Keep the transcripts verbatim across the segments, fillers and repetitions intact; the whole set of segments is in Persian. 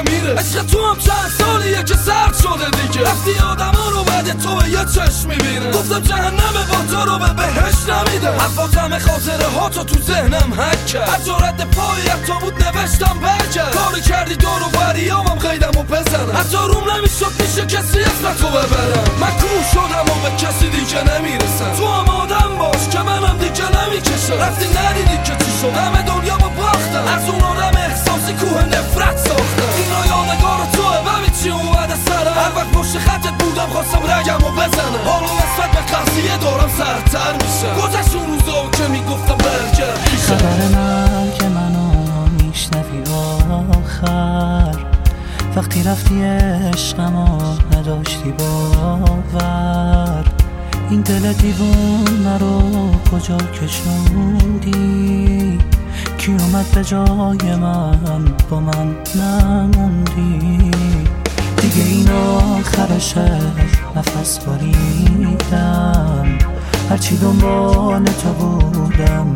میره. عشق تو هم چند سالیه که سرد شده دیگه. رفتی آدما رو بعد تو به یه چشم میبینه. گفتم جهنم با تو رو به بهشت نمیده. حفاظم خاطره ها تو تو ذهنم حک کرد. هر جا رد پایت تو بود نوشتم برکرد. کاری کردی دور و بریامم قیدمو بزنم. حتی روم نمیشد میشه کسی اسمتو ببرم. من کور شدم و به کسی دیگه نمیرسم. تو هم آدم باش که منم دیگه نمیکشم. رفتی ندیدی که چی شد، همه دنیا با باختم. از اون آدم احساسی کوه نفرت ساختم. اینا یادگار توه ببین چی اومده سرم. هر وقت پشت خطت بودم خواستم رگمو بزنم. حالا نسبت به قضیه دارم سردتر میشم. گذشت اون روزا که میگفتم برگرد پیشم. خبر من که منو میشنوی آخر، وقتی رفتی عشقمو نداشتی باور. این دل دیوونه رو کجا کشوندی؟ کی اومد به جای من با من نموندی؟ دیگه این آخرشه نفس بریدم. هرچی دنبال تو بودم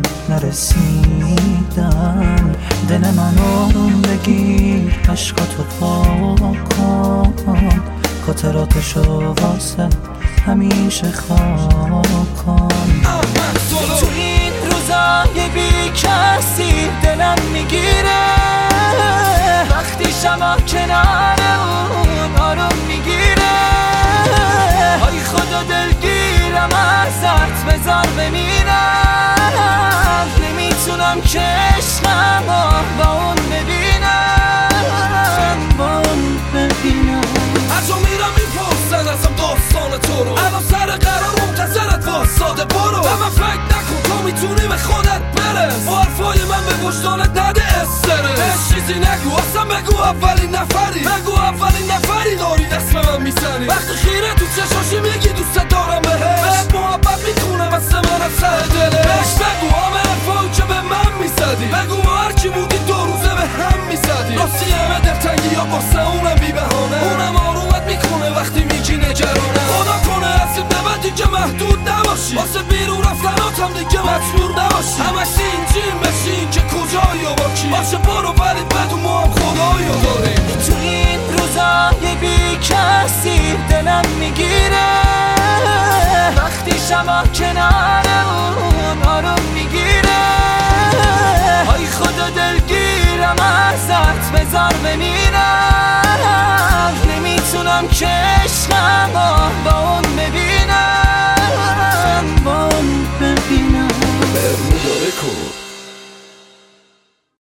نرسیدم. دل من آروم بگیر، عشقاتو پاک کن. خاطراتشو واسه همیشه خاک کن. تو این روزای بی کسی دلم میگیره. وقتی شما کنار اون آروم میگیره. های خدا دلگیرم ازت بذار بمیرم. نمیتونم که عشقمو با اون ببینم، با اون ببینم. از اون میرم میپرسن ازم داستان تو رو. الان سر قرار منتظرت واساده برو. و من فکر نکن تو میتونی به خودت برس. با حرفای من به وجدانت نده استرس. بهش چیزی نگو اصلا بگو اولین نفری. بگو اولین نفری داری دست به من میزنی. وقتی خیره تو چشاشی میگی دوست دارم بهش. بهت محبت میکنه مثل من از ته دلش. بهش بگو همه حرفایی که به من میزدی. بگو ما هرچی بودی دو روزه به هم میزدی. راستی همه دلتنگی ها واسه اونم بی بهانه. اونم آرومت میکنه وقتی میگی نگرانه. خدا کنه از این به بعد دیگه محدود نباشی. واسه بیرون رفتناتم دیگه مجبور نباشی. همش اینجیم بشین که کجایی و با کی. باشه برو ولی بدون ما هم خدایی رو داریم. تو این روزای بی کسی دلم میگیره. وقتی شما کنار اون آروم میگیره. های خدا دلگیرم ازت بذار بمیرم. نمیتونم که